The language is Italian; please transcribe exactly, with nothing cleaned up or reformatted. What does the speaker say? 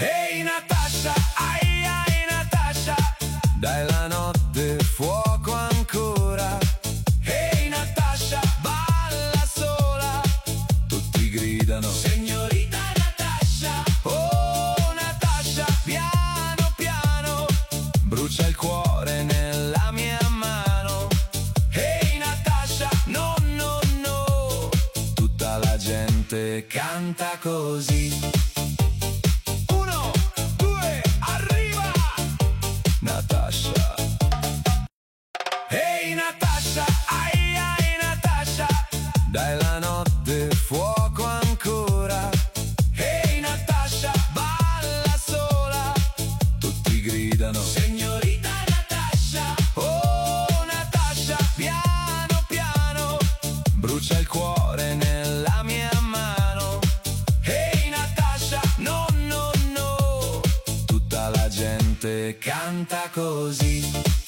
Ehi Natasha, ai ai Natasha, dai la notte fuoco ancora. Ehi Natasha, balla sola, tutti gridano signorita Natasha. Oh Natasha, piano piano, brucia il cuore nella mia mano. Ehi Natasha, no no no, tutta la gente canta così. Uno, due, arriva Natasha. Ehi Natasha, ai ai Natasha, dai la notte fuoco ancora. Ehi Natasha, balla sola, tutti gridano signorita Natasha. Oh Natasha, piano piano, brucia il cuore nella mia mano. Ehi Natasha, no no no, tutta la gente canta così.